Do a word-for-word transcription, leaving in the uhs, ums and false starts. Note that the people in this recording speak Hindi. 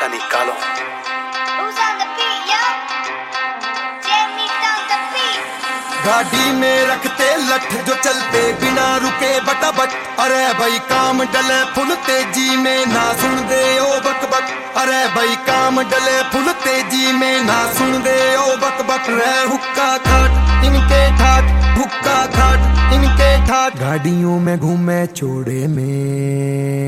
निकालो। Who's on the beat, yo? Jamie's on the beat. गाड़ी में रखते लठ जो चलते बिना रुके बटा बट। अरे भाई काम डले फुल तेजी में ना सुन दे ओ बक बक। अरे भाई काम डले फुल तेजी में ना सुन दे ओ बक बक। रे हुक्का खाट इनके ठाट, हुक्का खाट इनके ठाट। गाड़ियों में घूमे चौड़े में।